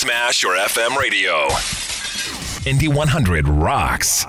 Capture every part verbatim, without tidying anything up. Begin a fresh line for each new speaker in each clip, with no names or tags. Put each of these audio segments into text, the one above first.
Smash your F M radio. Indy one hundred rocks.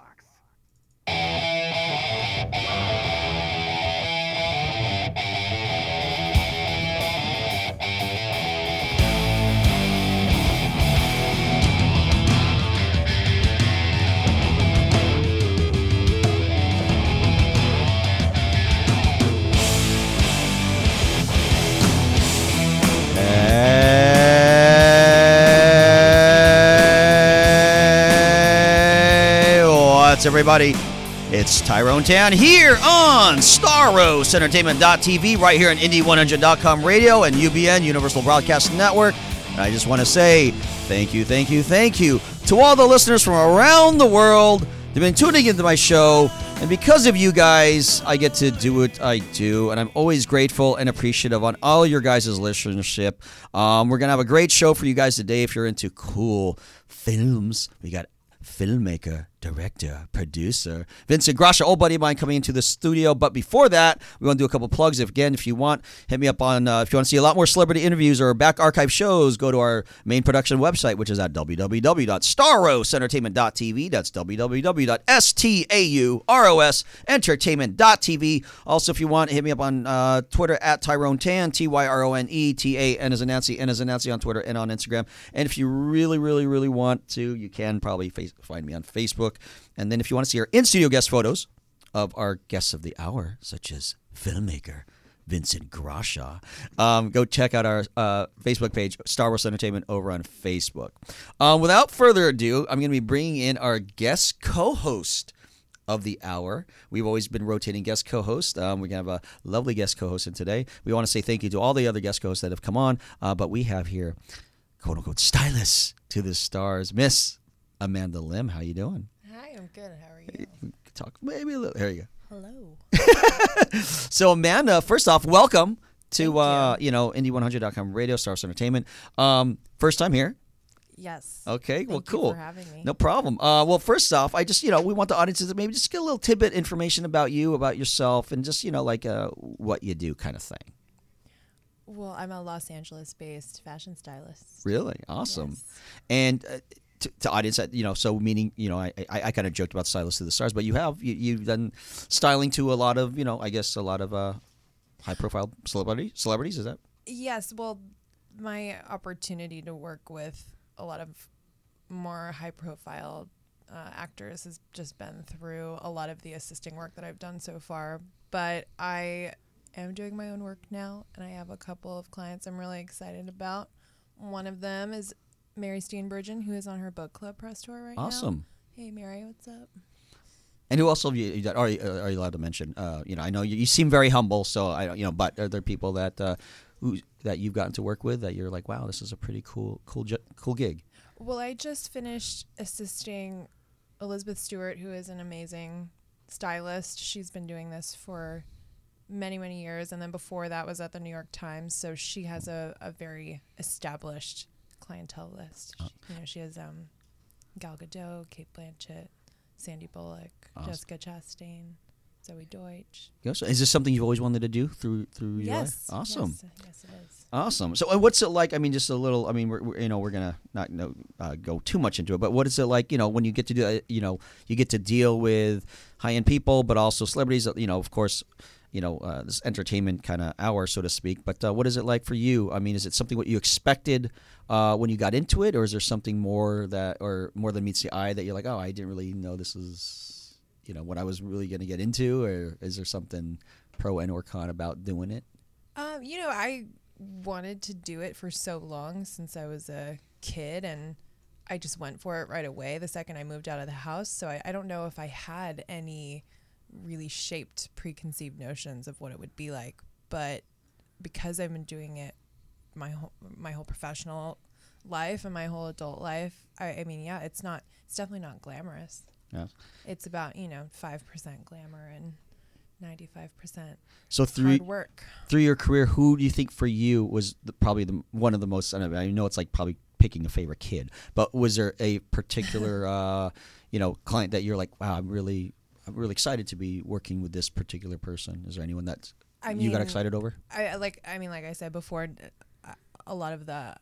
Everybody, it's Tyrone Tan here on Staros Entertainment dot T V, right here on Indy one hundred dot com radio and U B N, Universal Broadcast Network. And I just want to say thank you, thank you, thank you to all the listeners from around the world who've been tuning into my show. And because of you guys, I get to do what I do, and I'm always grateful and appreciative on all your guys' listenership. Um, we're going to have a great show for you guys today if you're into cool films. We got filmmaker, director, producer, Vincent Grasha, old buddy of mine, coming into the studio. But before that, we want to do a couple plugs. If, again, if you want, hit me up on, uh, if you want to see a lot more celebrity interviews or back archive shows, go to our main production website, which is at w w w dot staros entertainment dot t v. That's w w w dot staros entertainment dot t v. Also, if you want, hit me up on uh, Twitter at Tyrone Tan, T Y R O N E, T A N as in Nancy, N as in Nancy on Twitter and on Instagram. And if you really, really, really want to, you can probably face, find me on Facebook. And then if you want to see our in-studio guest photos of our guests of the hour, such as filmmaker Vincent Grasha, um, go check out our uh, Facebook page, Star Wars Entertainment, over on Facebook. Um, without further ado, I'm going to be bringing in our guest co-host of the hour. We've always been rotating guest co-hosts. Um, we're going to have a lovely guest co-host in today. We want to say thank you to all the other guest co-hosts that have come on, uh, but we have here, quote-unquote, stylist to the stars, Miss Amanda Lim. How you doing?
Hi, I'm good. How are you?
We can talk maybe a little. There you
go.
Hello. So Amanda, first off, welcome to uh,
you.
you know Indy one hundred dot com radio, Star Wars Entertainment. Um, first time here.
Yes.
Okay.
Thank
well,
you
cool.
for having me.
No problem. Uh, well, first off, I just you know we want the audiences to maybe just get a little tidbit information about you, about yourself, and just you know like uh, what you do, kind of thing.
Well, I'm a Los Angeles-based fashion stylist.
Really awesome,
Yes.
and. Uh, To, to audience, that you know, so meaning, you know, I I, I kind of joked about stylist to the stars, but you have you, you've done styling to a lot of, you know, I guess a lot of uh, high profile celebrity celebrities. Is that?
Yes. Well, my opportunity to work with a lot of more high profile uh, actors has just been through a lot of the assisting work that I've done so far. But I am doing my own work now, and I have a couple of clients I'm really excited about. One of them is Mary Steenburgen, who is on her book club press tour right now.
Awesome.
Hey, Mary, what's up?
And who else have you, you are, you, are you allowed to mention? Uh, you know, I know you, you seem very humble, so I don't, you know, but are there people that uh, who that you've gotten to work with that you're like, wow, this is a pretty cool, cool, cool gig?
Well, I just finished assisting Elizabeth Stewart, who is an amazing stylist. She's been doing this for many, many years, and then before that was at the New York Times, so she has a, a very established clientele list.
Oh.
You know, she has um, Gal Gadot, Kate Blanchett, Sandy Bullock,
Awesome.
Jessica Chastain, Zoe Deutsch.
Yes. Is this something you've always wanted to do through through your
Yes.
life? Awesome.
Yes, yes, it is.
Awesome. So, and what's it like? I mean, just a little. I mean, we're, we're you know we're gonna not no, uh, go too much into it, but what is it like? You know, when you get to do that, you know, you get to deal with high end people, but also celebrities. You know, of course. You know, uh, this entertainment kind of hour, so to speak. But uh, what is it like for you? I mean, is it something what you expected uh, when you got into it, or is there something more that, or more than meets the eye that you're like, oh, I didn't really know this is, you know, what I was really going to get into, or is there something pro and or con about doing it?
Um, you know, I wanted to do it for so long since I was a kid, and I just went for it right away the second I moved out of the house. So I, I don't know if I had any really shaped preconceived notions of what it would be like, but because I've been doing it my whole my whole professional life and my whole adult life, I, I mean, yeah, it's not it's definitely not glamorous.
Yeah.
It's about, you know, five percent glamour and ninety-five percent
so through
hard work.
Through your career, who do you think for you was the, probably the one of the most? I know, I know it's like probably picking a favorite kid, but was there a particular uh, you know client that you're like, wow, I'm really I'm really excited to be working with this particular person? Is there anyone that
I
you
mean,
got excited over?
I I like I mean, like I said before, a lot of the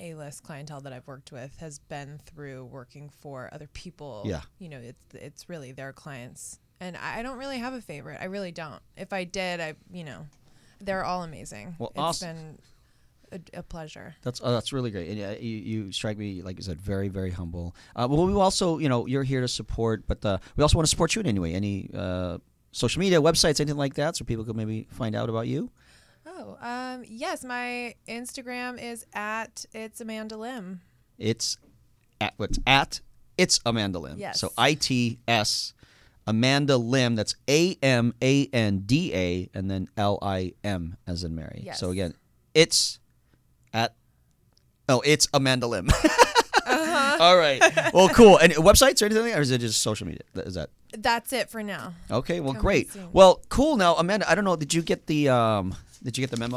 A-list clientele that I've worked with has been through working for other people.
Yeah.
You know, it's it's really their clients. And I I don't really have a favorite. I really don't. If I did, I, you know, they're all amazing.
Well,
it's
awesome.
been a, a pleasure.
That's uh, that's really great. And uh, you, you strike me, like I said, very, very humble. Uh, well, we also, you know, you're here to support, but uh, we also want to support you in any way. Any uh, social media, websites, anything like that, so people can maybe find out about you?
Oh, um, yes. My Instagram is at It's Amanda Lim.
It's at, what's at It's Amanda Lim.
Yes.
So I T S Amanda Lim. That's A M A N D A and then L I M as in Mary.
Yes.
So again, it's at, oh, it's Amanda Lim. Uh-huh. All right. Well, cool. And websites or anything like that, or is it just social media? Is that?
That's it for now.
Okay. Well,
Coming
great.
soon.
Well, cool. Now, Amanda, I don't know. Did you get the um? Did you get the memo?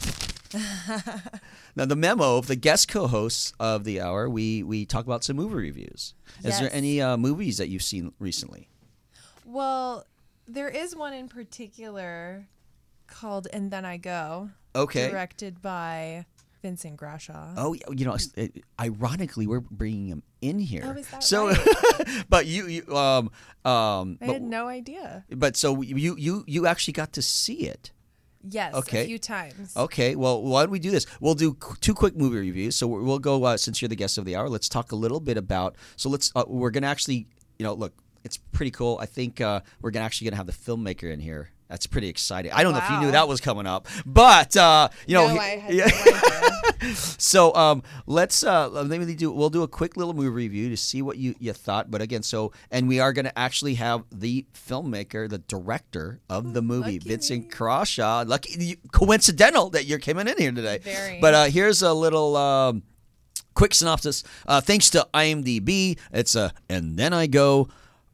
Now, the memo of the guest co-hosts of the hour, we we talk about some movie reviews. Is there
Yes.
any uh, movies that you've seen recently?
Well, there is one in particular called And Then I Go.
Okay.
Directed by Vincent Grashaw.
Oh, you know, it, ironically, we're bringing him in here.
Oh, is that
so,
right?
but you, you, um, um,
I
but,
had no idea.
but so you, you, you actually got to see it.
Yes,
Okay.
a few times.
Okay, well, why don't we do this? We'll do qu- two quick movie reviews. So we'll go uh, since you're the guest of the hour. Let's talk a little bit about. So let's. Uh, we're gonna actually, you know, look. It's pretty cool. I think uh, we're gonna actually gonna have the filmmaker in here. That's pretty exciting. I don't know if you knew
Wow.
that was coming up, but uh, you know.
No,
he-
I had
yeah.
no idea.
So um, let's uh, let me do. We'll do a quick little movie review to see what you, you thought. But again, so and we are going to actually have the filmmaker, the director of the movie,
Lucky
Vincent
me.
Grashaw. Lucky, you- coincidental that you're coming in here today.
Very.
But uh, here's a little. Um, quick synopsis. Uh, thanks to IMDb, it's a and then I go.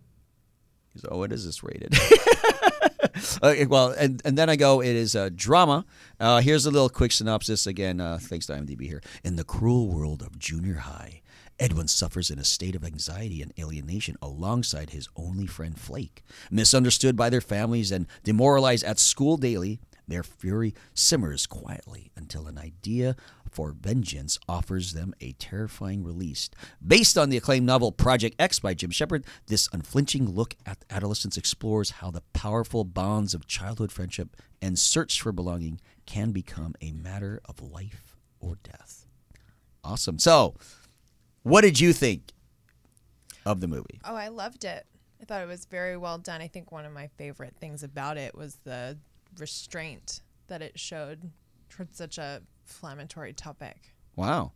So what is this rated? Okay, well, and, and then I go, it is a drama. Uh, here's a little quick synopsis. Again, uh, thanks to IMDb here. In the cruel world of junior high, Edwin suffers in a state of anxiety and alienation alongside his only friend Flake. Misunderstood by their families and demoralized at school daily, their fury simmers quietly until an idea for vengeance offers them a terrifying release. Based on the acclaimed novel Project X by Jim Shepard, this unflinching look at adolescence explores how the powerful bonds of childhood friendship and search for belonging can become a matter of life or death. Awesome. So, what did you think of the movie?
Oh, I loved it. I thought it was very well done. I think one of my favorite things about it was the restraint that it showed towards such a inflammatory topic.
Wow.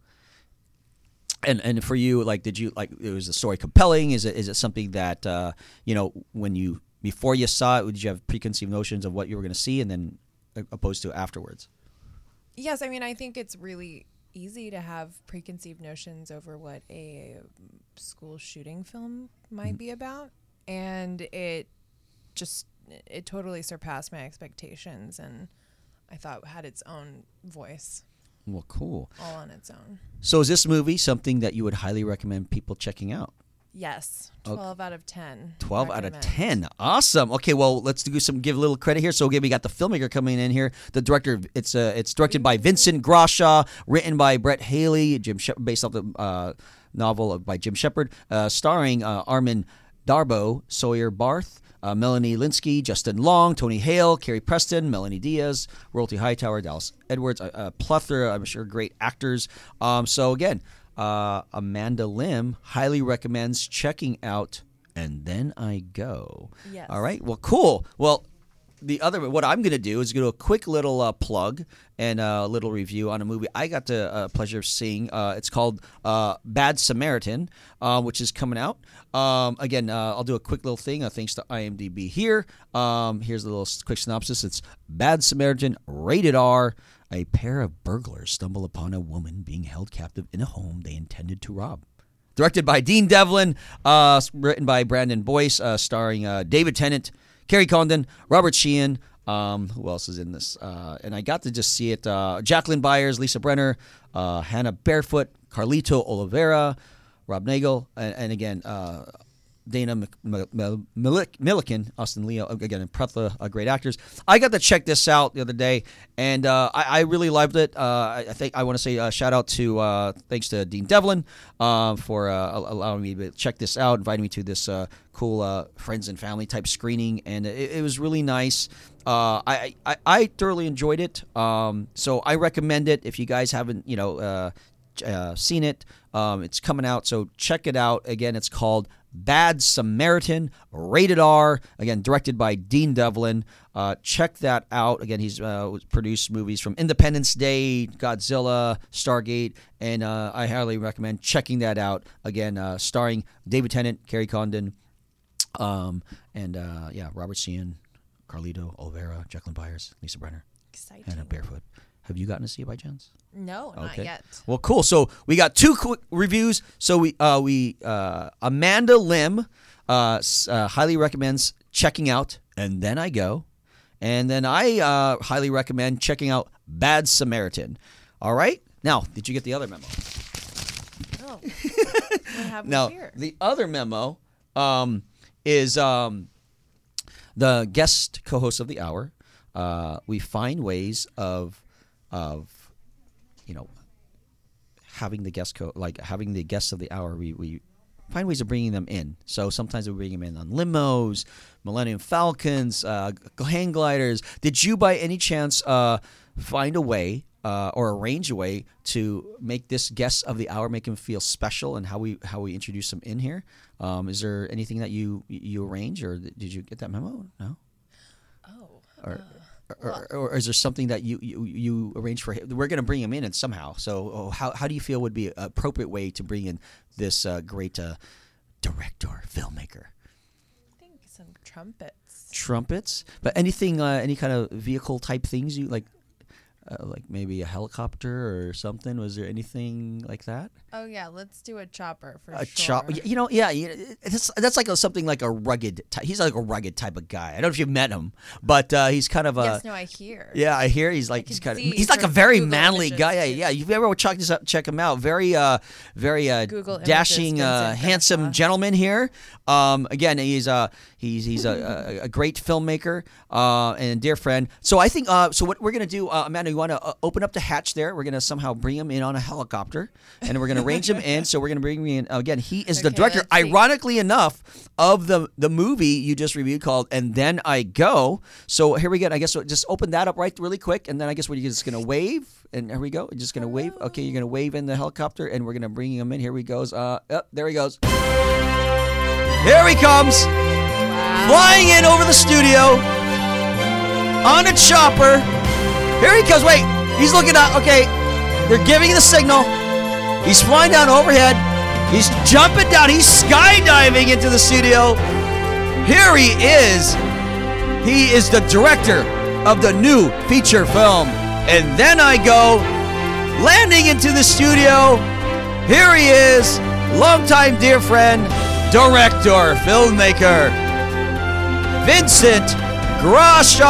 And and for you, like, did you like? It was the story compelling? Is it is it something that uh, you know when you before you saw it, did you have preconceived notions of what you were going to see, and then opposed to afterwards?
Yes, I mean, I think it's really easy to have preconceived notions over what a school shooting film might mm-hmm. be about, and it just it totally surpassed my expectations, and I thought had its own voice.
Well, cool.
All on its own.
So is this movie something that you would highly recommend people checking out?
Yes. twelve okay. out of ten.
twelve recommend. Out of ten. Awesome. Okay, well, let's do some give a little credit here. So again, we got the filmmaker coming in here. The director, it's uh, it's directed by Vincent Grashaw, written by Brett Haley, Jim Shep- based off the uh, novel by Jim Shepard, uh, starring uh, Armin Darbo, Sawyer Barth, Uh, Melanie Linsky, Justin Long, Tony Hale, Carrie Preston, Melanie Diaz, Royalty Hightower, Dallas Edwards, a, a plethora, I'm sure, great actors. Um, so again, uh, Amanda Lim highly recommends checking out And Then I Go.
Yes.
All right. Well, cool. Well, the other, what I'm going to do is do a quick little uh, plug and a little review on a movie I got the uh, pleasure of seeing. Uh, it's called uh, Bad Samaritan, uh, which is coming out. Um, again, uh, I'll do a quick little thing uh, thanks to IMDb here. Um, here's a little quick synopsis. It's Bad Samaritan, rated R. A pair of burglars stumble upon a woman being held captive in a home they intended to rob. Directed by Dean Devlin, uh, written by Brandon Boyce, uh, starring uh, David Tennant, Kerry Condon, Robert Sheehan. Um, who else is in this? Uh, and I got to just see it. Uh, Jacqueline Byers, Lisa Brenner, uh, Hannah Barefoot, Carlito Oliveira, Rob Nagel, and, and again, uh, Dana Mc- M- M- Milik- Milliken, Austin Leo, again, and plethora of great actors. I got to check this out the other day, and uh, I, I really loved it. Uh, I, I think I want to say a shout out to uh, thanks to Dean Devlin uh, for uh, allowing me to check this out, inviting me to this uh, cool uh, friends and family type screening, and it, it was really nice. Uh, I, I I thoroughly enjoyed it, um, so I recommend it if you guys haven't you know uh, uh, seen it. Um, it's coming out, so check it out. Again, it's called Bad Samaritan, rated R. Again, directed by Dean Devlin. Uh, check that out. Again, he's uh, produced movies from Independence Day, Godzilla, Stargate, and uh, I highly recommend checking that out. Again, uh, starring David Tennant, Kerry Condon, um, and uh, yeah, Robert Sheehan, Carlito Olvera, Jacqueline Byers, Lisa Brenner,
Exciting.
and Barefoot. Have you gotten to see it by chance?
No, not
Okay.
yet.
Well, cool. So we got two quick reviews. So we uh, we uh, Amanda Lim uh, s- uh, highly recommends checking out And Then I Go, and then I uh, highly recommend checking out Bad Samaritan. All right. Now, did you get the other memo?
Oh, what have
Now,
we here?
the other memo um, is um, the guest co-host of the hour. Uh, we find ways of of you know having the guest co like having the guests of the hour. We we find ways of bringing them in. So sometimes we bring them in on limos, Millennium Falcons, uh, hang gliders. Did you by any chance uh, find a way? Uh, or arrange a way to make this guest of the hour, make him feel special, and how we how we introduce him in here. Um, is there anything that you you arrange, or did you get that memo? No.
Oh.
Or,
uh,
or,
well-
or, or is there something that you you, you arrange for him? We're going to bring him in and somehow. So oh, how how do you feel would be an appropriate way to bring in this uh, great uh, director, filmmaker?
I think some trumpets.
Trumpets, but anything, uh, any kind of vehicle type things you like. Uh, like maybe a helicopter or something. Was there anything like that?
Oh yeah, let's do a chopper for
A
sure.
chop, you know, yeah, you- it's, that's like a, something like a rugged. Ty- he's like a rugged type of guy. I don't know if you've met him, but uh, he's kind of a.
Yes, no, I hear.
Yeah, I hear he's like
can
he's kind of
see
he's like a
from
very
Google
manly
images,
guy. Yeah,
too.
yeah. You've ever check this out, check him out. Very uh, very uh,
Google images,
dashing, uh,
Vincent
handsome
Grasha.
gentleman here. Um, again, he's uh, he's he's a, a, a great filmmaker uh, and a dear friend. So I think uh, so. What we're gonna do, uh, Amanda, you want to uh, open up the hatch there? We're gonna somehow bring him in on a helicopter, and we're gonna arrange him in. So we're gonna bring him in again. He is the
Okay,
director.
let's see.
Ironically enough, of the the movie you just reviewed called "And Then I Go." So here we go. I guess so just open that up right really quick, and then I guess we're just gonna wave. And here we go. You're just gonna wave. Okay, you're gonna wave in the helicopter, and we're gonna bring him in. Here he goes. Uh, oh, there he goes. Here he comes,
Wow.
flying in over the studio on a chopper. Here he comes. Wait, he's looking out. Okay, they're giving the signal. He's flying down overhead. He's jumping down. He's skydiving into the studio. Here he is. He is the director of the new feature film. And Then I Go, landing into the studio. Here he is, longtime dear friend, director, filmmaker, Vincent Grasha.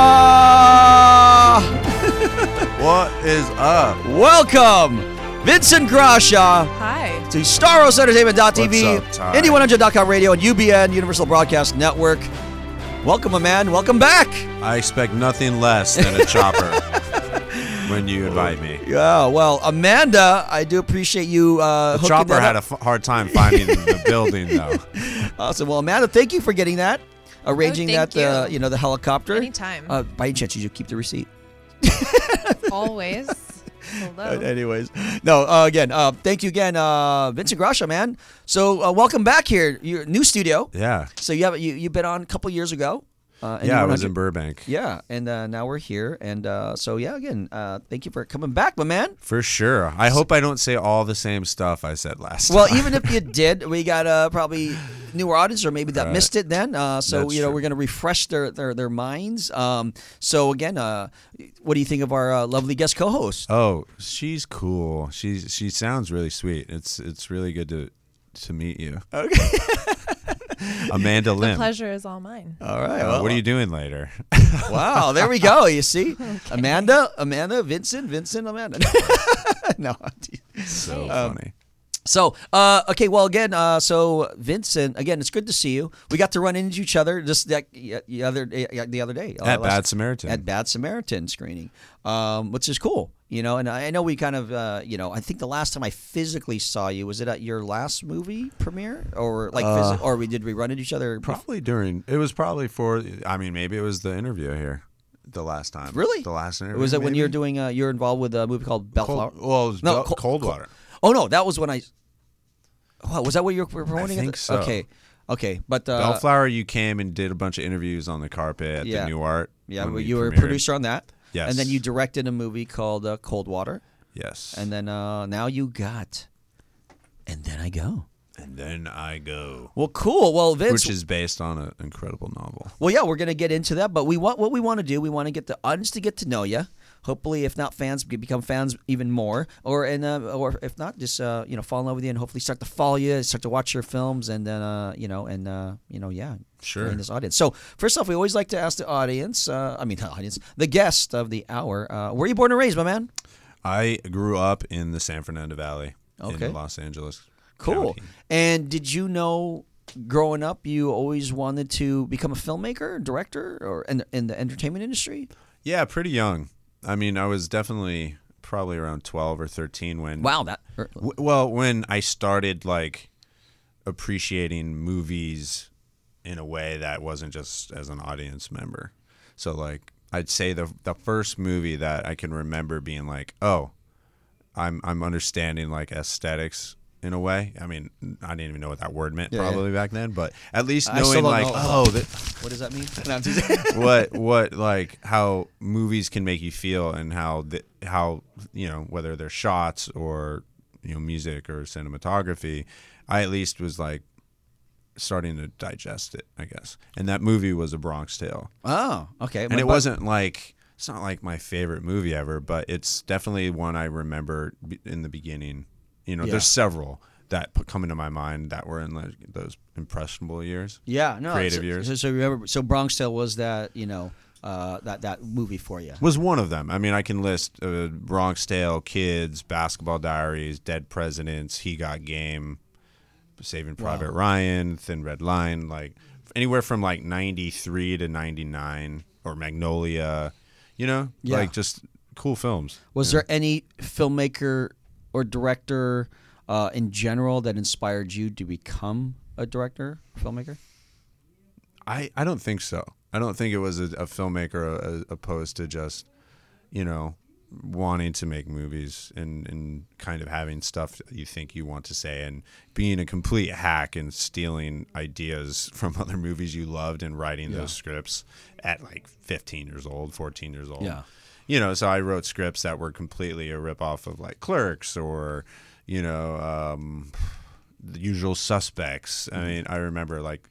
What is up?
Welcome, Vincent Grasha,
Hi.
to Staros Entertainment dot T V,
What's up, Ty?
Indy one hundred dot com radio, and U B N, Universal Broadcast Network. Welcome, my man. Welcome back.
I expect nothing less than a chopper when you invite me.
Yeah, well, Amanda, I do appreciate you uh,
The
hooking
chopper
that
had a
up.
f- hard time finding the building, though.
Awesome. Well, Amanda, thank you for getting that, arranging
thank
that, uh,
you.
you know, the helicopter.
Anytime.
Uh, by any chance, you keep the receipt?
Always. Hello.
Uh, anyways, no. Uh, again, uh, thank you again, uh, Vincent Grasha, man. So, uh, welcome back here, your new studio.
Yeah.
So you have you you've been on a couple years ago. Uh, and
Yeah, I
you were
was
on-
in Burbank.
Yeah, and uh, now we're here, and uh, so yeah, again, uh, thank you for coming back, my man.
For sure. I hope I don't say all the same stuff I said last
Well,
time.
even if you did, we got uh, probably newer audience or maybe that
Right.
missed it then. Uh, so
That's
you know
true.
we're gonna refresh their their, their minds. Um, so again, uh, what do you think of our uh, lovely guest co-host?
Oh, she's cool. She's she sounds really sweet. It's it's really good to to meet you.
Okay.
Amanda
The
Lim.
pleasure is all mine.
All right.
Uh,
well,
what are you doing later?
Wow, there we go. You see, Amanda, Amanda, Vincent, Vincent, Amanda. No,
So
Hey.
Um,
funny.
So, uh, okay, well, again, uh, so Vincent, again, it's good to see you. We got to run into each other just like the other the other day
At
uh,
Bad Samaritan.
At Bad Samaritan screening, um, which is cool. You know, and I know we kind of, uh, you know, I think the last time I physically saw you was it at your last movie premiere, or like,
Uh,
phys- or we did we run into each other?
Probably during. It was probably for. I mean, maybe it was the interview here. The last time.
Really?
The last interview.
Was it when
maybe?
you were doing? Uh, you're involved with a movie called Bellflower?
Cold, well, it was
No,
Bel-
Col-
Coldwater.
Oh no, that was when I. What, was that what you were promoting?
I
at
think
the-
so.
Okay, okay, but uh,
Bellflower, you came and did a bunch of interviews on the carpet at
Yeah.
the New Art.
yeah,
when
well,
we
you were a
premiered.
producer on that.
Yes.
And then you directed a movie called uh, Coldwater,
Yes.
and then uh, now you got, and then I go.
And then I go.
Well, cool. Well, Vince,
Which is based on an incredible novel.
well, yeah, we're gonna get into that, but we want what we want to do. We want to get the audience to get to know you. Hopefully, if not fans, be- become fans even more, or and uh, or if not, just uh, you know, fall in love with you and hopefully start to follow you, start to watch your films, and then uh, you know, and uh, you know, yeah,
Sure.
join this audience. So first off, we always like to ask the audience, uh, I mean, the audience, the guest of the hour, uh, where are you born and raised, my man?
I grew up in the San Fernando Valley
Okay.
in Los Angeles.
Cool.
County.
And did you know, growing up, you always wanted to become a filmmaker, director, or in, in the entertainment industry?
Yeah, pretty young. I mean, I was definitely probably around twelve or thirteen when.
Wow, that.
W- well, when I started like appreciating movies in a way that wasn't just as an audience member. So like I'd say the the first movie that I can remember being like, "Oh, I'm I'm understanding like aesthetics in a way." I mean, I didn't even know what that word meant
Yeah,
probably back then, but at least
I still
knowing
don't
like,
know.
"Oh, that,
What does that mean? No, I'm just-
what what like how movies can make you feel and how the, how you know whether they're shots or you know music or cinematography. I at least was like starting to digest it, I guess. And that movie was A Bronx Tale,
Oh, okay.
and it wasn't like it's not like my favorite movie ever, but it's definitely one I remember be- in the beginning. You know,
Yeah.
there's several that put, come into my mind that were in like those impressionable years.
Yeah, no.
creative
so,
years.
So, so remember, so Bronx Tale was that, you know, uh, that that movie for you.
Was one of them. I mean, I can list uh, Bronx Tale, Kids, Basketball Diaries, Dead Presidents, He Got Game, Saving Private Ryan, Thin Red Line, like anywhere from like ninety-three to ninety-nine, or Magnolia, you know,
Yeah.
like just cool films.
Was there any filmmaker or director uh, in general that inspired you to become a director, filmmaker?
I, I don't think so. I don't think it was a, a filmmaker uh, opposed to just, you know, wanting to make movies and, and kind of having stuff that you think you want to say and being a complete hack and stealing ideas from other movies you loved and writing
Yeah.
those scripts at like fifteen years old, fourteen years old.
Yeah.
You know, so I wrote scripts that were completely a ripoff of like Clerks or, you know, um, The Usual Suspects. I mean, I remember like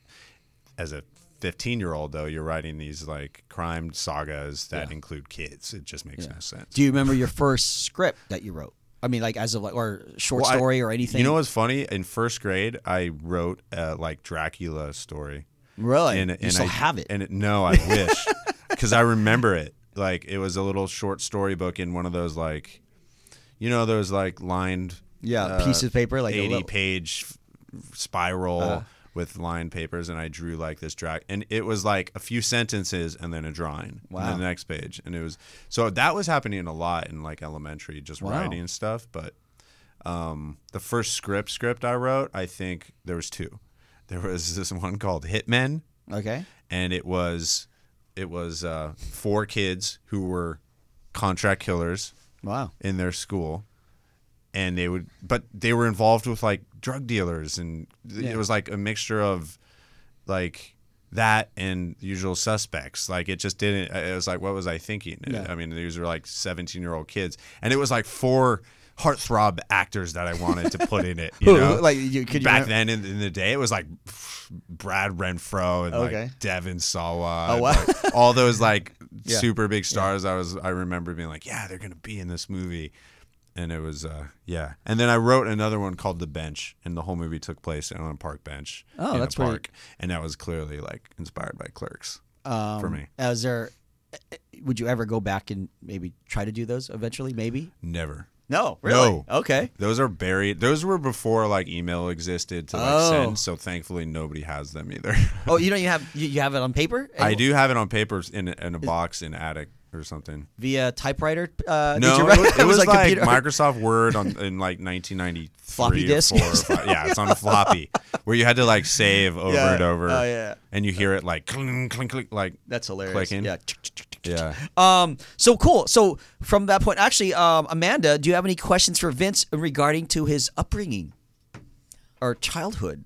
as a fifteen year old though, you're writing these like crime sagas that
Yeah.
include kids. It just makes
Yeah.
no sense.
Do you remember your first script that you wrote? I mean, like as of like, or short
Well, I-
story or anything?
You know what's funny? In first grade, I wrote uh, like Dracula story.
Really?
And,
you
and
still
I,
have it?
And it, no, I wish, because I remember it. Like it was a little short story book in one of those like, you know, those like lined
Yeah,
uh,
piece of paper, like a
eighty
little-
page spiral
Uh.
with lined papers, and I drew like this drac, and it was like a few sentences and then a drawing,
Wow.
and then the next page, and it was so that was happening a lot in like elementary, just
Wow.
writing and stuff. But um, the first script script I wrote, I think there was two. There was this one called Hitmen,
Okay.
and it was it was uh, four kids who were contract killers
Wow.
in their school, and they would but they were involved with like drug dealers, and
Yeah.
it was like a mixture of like that and Usual Suspects. Like it just didn't, it was like, what was I thinking?
Yeah.
I mean, these were like seventeen year old kids, and it was like four heartthrob actors that I wanted to put in it, you know.
Like, you- could you
back
remember-
then in, in the day, it was like Brad Renfro and
Okay.
like Devin Sawa,
Oh,
and,
wow.
like, all those like
Yeah.
super big stars. I was I remember being like, yeah, they're gonna be in this movie, and it was uh, yeah. And then I wrote another one called The Bench, and the whole movie took place on a park bench
Oh,
in
that's
a
pretty-
park, and that was clearly like inspired by Clerks
Um,
for me.
Is there? Would you ever go back and maybe try to do those eventually? Maybe.
Never.
No, really?
No.
Okay.
Those are buried. Those were before like email existed to like
Oh.
send. So thankfully nobody has them either.
Oh, you know you have you, you have it on paper?
I do have it on paper in a- in a box in attic or something.
Via typewriter? Uh, did
No,
you
it
write-
was, it was like,
computer-
Microsoft Word on in like nineteen ninety-three
Floppy
or
disk?
four or five. Yeah, it's on a floppy where you had to like save over
Yeah.
and over.
Oh, yeah.
And you hear it like clink clink clink like
That's hilarious.
clicking.
Yeah.
Yeah.
Um. So cool. So from that point, actually, um, Amanda, do you have any questions for Vince regarding to his upbringing or childhood?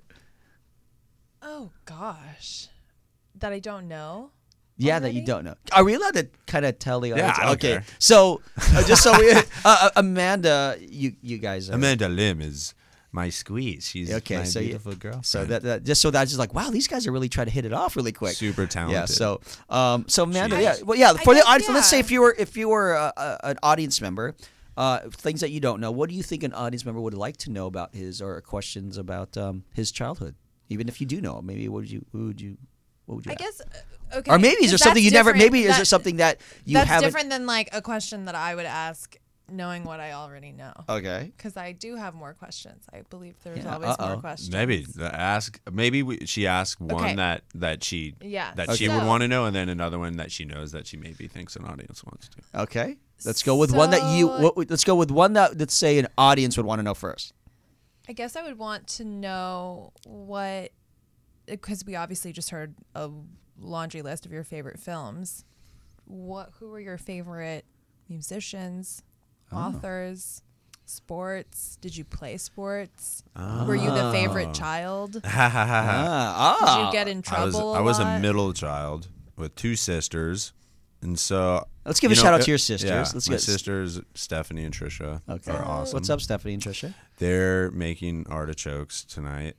Oh gosh, that I don't know.
Yeah, that you
Already?
don't know. Are we allowed to kind of tell the audience?
I don't
okay.
care.
So uh, just so we, uh, uh, Amanda, you you guys. Are,
Amanda Lim is my squeeze. She's
Okay,
my
so you-
beautiful girl.
So that, that just so that's just like wow, these guys are really trying to hit it off really quick.
super talented.
Yeah. So, um, so Amanda,
Jeez.
yeah, well, yeah.
I
For the
guess,
audience, let's say
yeah.
if you were if you were uh, uh, an audience member, uh, things that you don't know, what do you think an audience member would like to know about his or questions about um, his childhood? Even if you do know, maybe what would you who would you what would you?
I
ask?
guess. uh, Okay.
Or maybe is there
'cause
something you
that's
never?
different.
Maybe is there
That-
something that you
that's
haven't?
different than like a question that I would ask, knowing what I already know.
Okay.
Because I do have more questions. I believe there's
Yeah,
always
uh-oh.
more questions.
Maybe the ask. Maybe we, she asked one
Okay.
that that she
Yeah.
that
Okay.
she would
So-
want to know, and then another one that she knows that she maybe thinks an audience wants to.
Okay. Let's go with one that you.
So-
What, let's go with one that let's say an audience would want to know first.
I guess I would want to know what, because we obviously just heard a laundry list of your favorite films. What? Who were your favorite musicians,
Oh.
authors, sports? Did you play sports? Were you the favorite child?
Ha ha ha ha.
Ah.
Did
ah.
you get in
I was
trouble?
I was a
lot?
middle child with two sisters, and so
Let's give a
you know,
shout out
it-
to your sisters.
Yeah,
Let's
my
get-
sisters Stephanie and Trisha
Okay.
are awesome.
What's up, Stephanie and Trisha?
They're making artichokes tonight.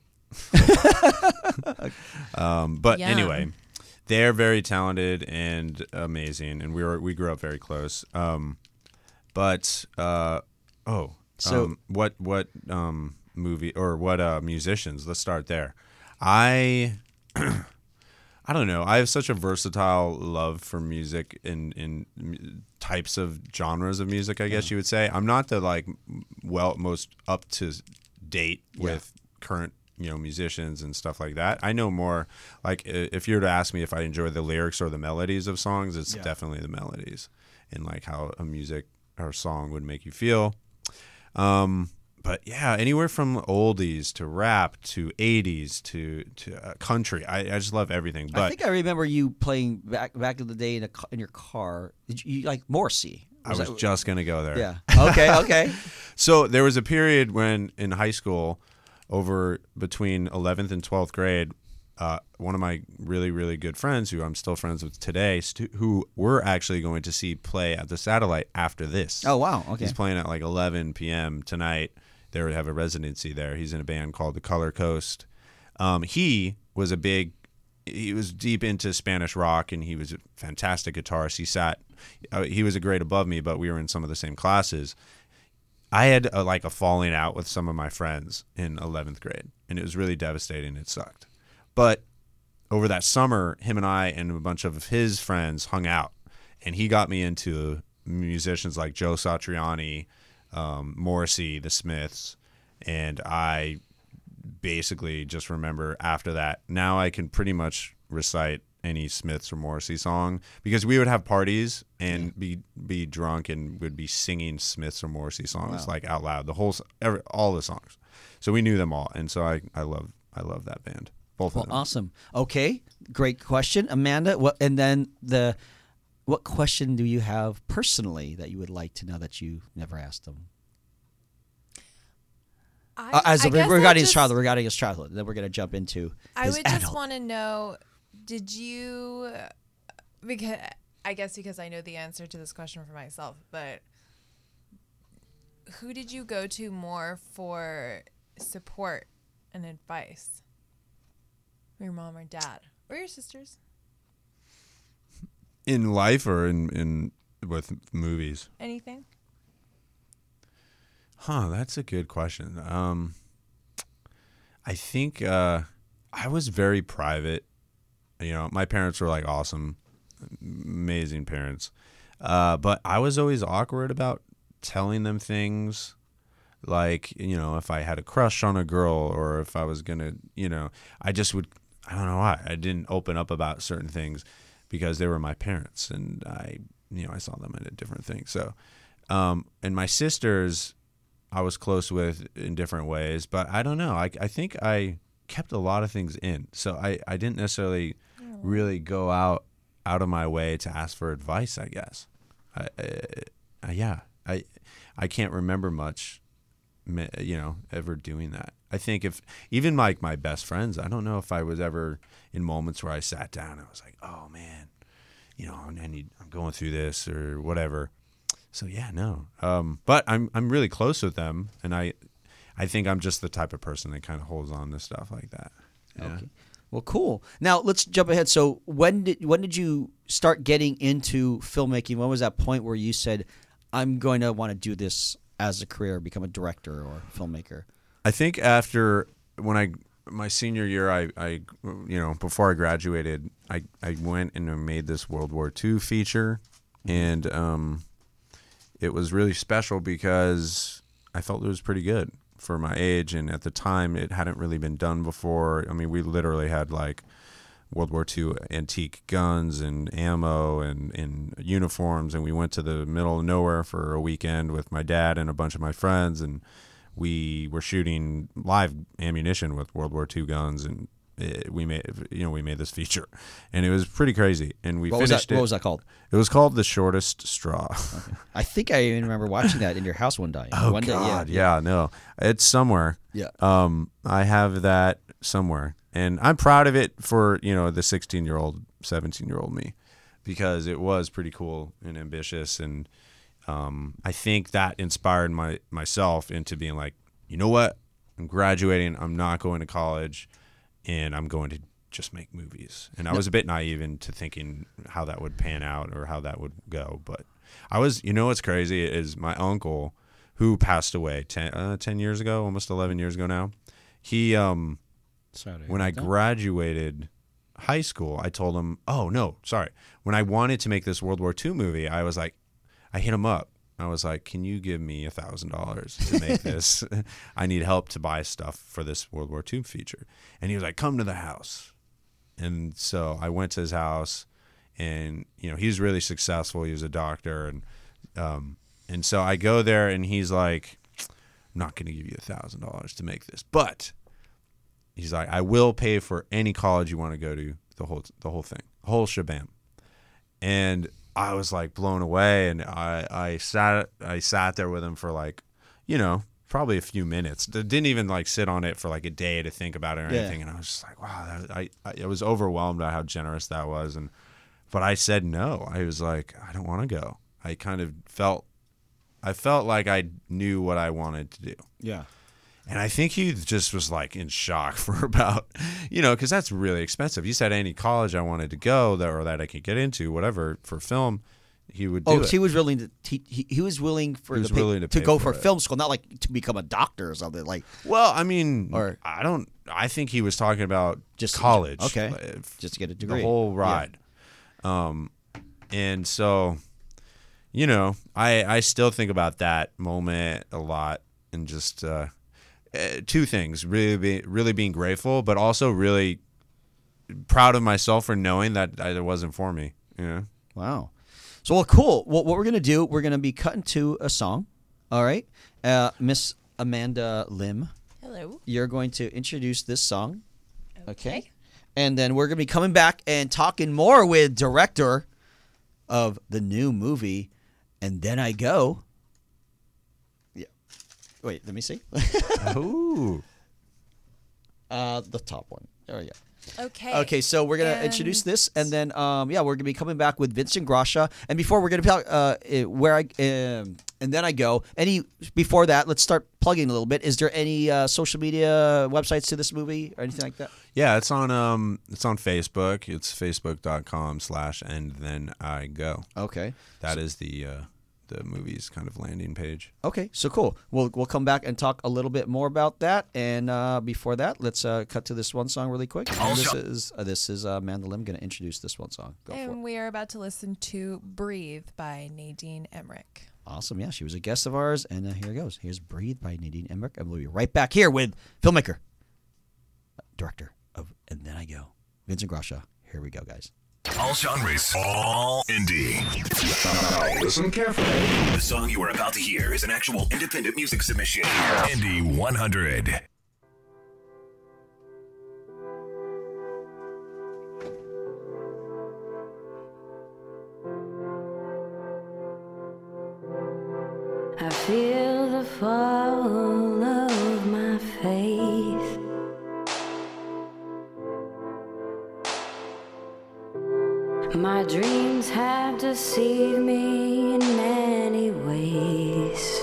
um, but
Yum.
anyway, they're very talented and amazing, and we were we grew up very close. Um, but uh, oh,
So-
um, what what um, movie or what uh, musicians? Let's start there. I I don't know. I have such a versatile love for music in in m- types of genres of music. I guess you would say I'm not the like m- well most up to date with current you know musicians and stuff like that. I know more like i- if you were to ask me if I enjoy the lyrics or the melodies of songs, it's
Yeah.
definitely the melodies and like how a music or song would make you feel. Um, but yeah, anywhere from oldies to rap to eighties to to uh, country. I, I just love everything. But
I think I remember you playing back back in the day in a ca- in your car. Did you, you like Morrissey?
I was
that-
just gonna go there.
Yeah. Okay. Okay.
So there was a period when in high school, over between eleventh and twelfth grade, uh, one of my really, really good friends, who I'm still friends with today, stu- who we're actually going to see play at the Satellite after this.
Oh wow. Okay.
He's playing at like eleven p.m. tonight. They have a residency there. He's in a band called the Color Coast. Um, he was a big, he was deep into Spanish rock, and he was a fantastic guitarist. He sat, uh, he was a grade above me, but we were in some of the same classes. I had a, like a falling out with some of my friends in eleventh grade, and it was really devastating. It sucked. But over that summer, him and I and a bunch of his friends hung out, and he got me into musicians like Joe Satriani, um, Morrissey, the Smiths, and I basically just remember after that, now I can pretty much recite any Smiths or Morrissey song, because we would have parties and be be drunk and would be singing Smiths or Morrissey songs
Wow.
like out loud, the whole s- every, all the songs. So we knew them all, and so I I love I love that band, both
Well,
of them.
awesome. Okay, great question, Amanda. What and then the what question do you have personally that you would like to know that you never asked them?
I,
Uh, as
I
a,
guess I
regarding his
just-
childhood, regarding his childhood, then we're gonna jump into
I
his
would just
adult.
want to know, did you, because I guess because I know the answer to this question for myself, but who did you go to more for support and advice? Your mom or dad? Or your sisters?
In life or in in with movies?
Anything?
Huh, that's a good question. Um, I think uh, I was very private. You know, my parents were like awesome, amazing parents. Uh, but I was always awkward about telling them things. Like, you know, if I had a crush on a girl or if I was going to, you know, I just would, I don't know why. I didn't open up about certain things because they were my parents and I, you know, I saw them in a different thing. So, um, and my sisters I was close with in different ways, but I don't know. I, I think I kept a lot of things in. So I, I didn't necessarily oh. really go out, out of my way to ask for advice, I guess. I, I, yeah, I, I can't remember much, you know, ever doing that. I think if even like my best friends, I don't know if I was ever in moments where I sat down and I was like, oh man, you know, I need, I'm going through this or whatever. So yeah, no. Um, but I'm I'm really close with them, and I, I think I'm just the type of person that kind of holds on to stuff like that. Yeah.
Okay. Well, cool. Now let's jump ahead. So when did when did you start getting into filmmaking? When was that point where you said, I'm going to want to do this as a career, become a director or filmmaker?
I think after when I my senior year, I, I you know before I graduated, I, I went and made this World War Two feature, and um, it was really special because I felt it was pretty good for my age, and at the time it hadn't really been done before. I mean, we literally had like World War Two antique guns and ammo and, and uniforms, and we went to the middle of nowhere for a weekend with my dad and a bunch of my friends, and we were shooting live ammunition with World War Two guns, and it, we made you know we made this feature, and it was pretty crazy. And we
what
finished
was that,
it.
What was that called?
It was called The Shortest Straw.
Okay. I think I even remember watching that in your house one day.
Oh
one
God,
day, yeah,
yeah, no, it's somewhere.
Yeah.
Um, I have that somewhere, and I'm proud of it for you know the sixteen year old, seventeen year old me, because it was pretty cool and ambitious, and um, I think that inspired my myself into being like, you know what, I'm graduating, I'm not going to college, and I'm going to just make movies. And I was a bit naive into thinking how that would pan out or how that would go, but I was, you know what's crazy is my uncle, who passed away ten, uh, ten years ago, almost eleven years ago now. He, um,
Sorry,
when I
that.
graduated high school, I told him, oh, no, sorry. When I wanted to make this World War Two movie, I was like, I hit him up. I was like, can you give me a thousand dollars to make this? I need help to buy stuff for this World War Two feature. And he was like, come to the house. And so I went to his house, and, you know, he was really successful. He was a doctor. And, um, And so I go there, and he's like, I'm not going to give you a thousand dollars to make this, but he's like, I will pay for any college you want to go to, the whole the whole thing, the whole shebang. And I was like blown away, and I, I sat I sat there with him for like, you know, probably a few minutes. Didn't even like sit on it for like a day to think about it or
Yeah.
anything. And I was just like, wow, that, I, I I was overwhelmed by how generous that was. And but I said no. I was like, I don't want to go. I kind of felt. I felt like I knew what I wanted to do.
Yeah.
And I think he just was like in shock for about, you know, because that's really expensive. He said any college I wanted to go that, or that I could get into, whatever, for film, he would do
Oh,
it.
so he was willing to he, he, he was willing for
He was
the pay,
willing to
to
pay
go
for
for
it.
film school, not like to become a doctor or something like.
Well, I mean,
Or-
I don't, I think he was talking about
Just-
just college.
okay.
uh,
Just to get a degree.
The whole ride. Um, and so, you know, I, I still think about that moment a lot, and just uh, uh, two things: really, be, really being grateful, but also really proud of myself for knowing that it wasn't for me. You know?
Wow. So, well, cool. Well, what we're going to do, we're going to be cutting to a song. All right. Uh, Miss Amanda Lim,
Hello.
you're going to introduce this song. Okay.
Okay.
And then we're going to be coming back and talking more with director of the new movie, And Then I Go. Yeah. Wait, let me see.
Ooh.
uh, the top one. There we go.
Okay.
Okay, so we're gonna
And-
introduce this, and then um, yeah, we're gonna be coming back with Vincent Grasha. And before we're gonna talk, uh, eh, where I um, and then I go. Any before that, let's start plugging a little bit. Is there any uh, social media websites to this movie or anything like that?
Yeah, it's on um, it's on Facebook. It's facebook dot com slash and then I go.
Okay,
That is the uh, the movie's kind of landing page.
okay, so cool. We'll we'll come back and talk a little bit more about that. And uh, before that, let's uh, cut to this one song really quick. And this is uh, this is uh, Amanda Lim going to introduce this one song. Go for it.
And we are about to listen to Breathe by Nadine Emmerich.
Awesome. Yeah, she was a guest of ours. And uh, here it goes. Here's Breathe by Nadine Emmerich. And we'll be right back here with filmmaker, director of And Then I Go, Vincent Grasha. Here we go, guys.
All genres, all indie. Now listen carefully. The song you are about to hear is an actual independent music submission. Indie one hundred.
I feel the fall of my faith. My dreams have deceived me in many ways.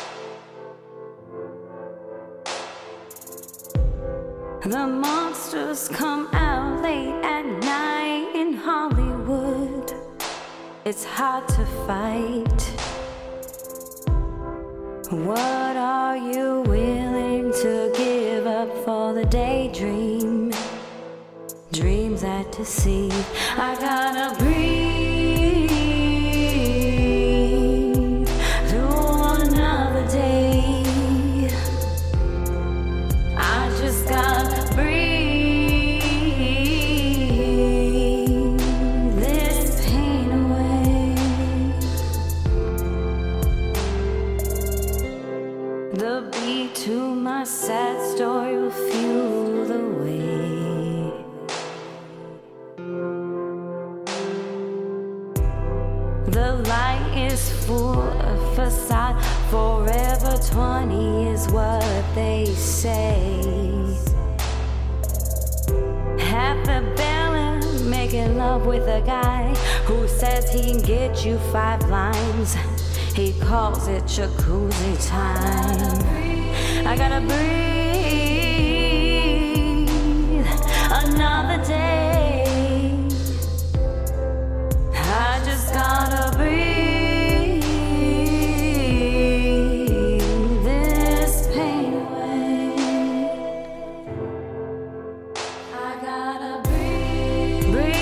The monsters come out late at night in Hollywood. It's hard to fight. What are you willing to give up for the daydream? Dreams that deceive. I gotta breathe through another day. I just gotta breathe this pain away. The beat to my sad story will fuel the way. The light is full of facade. Forever twenty is what they say. Half the belly making love with a guy who says he can get you five lines. He calls it jacuzzi time. I gotta breathe another day. I just gotta breathe this pain away. I gotta breathe,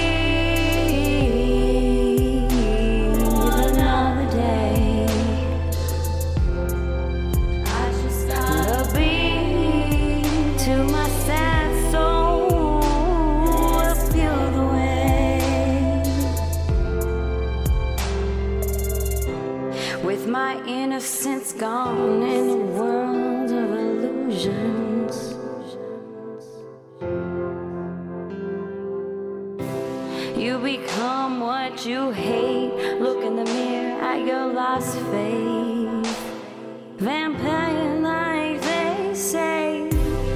breathe another day. I just gotta breathe to my sad soul, feel the way. With my innocence gone in a world of illusions, you become what you hate. Look in the mirror at your lost faith. Vampire like they say.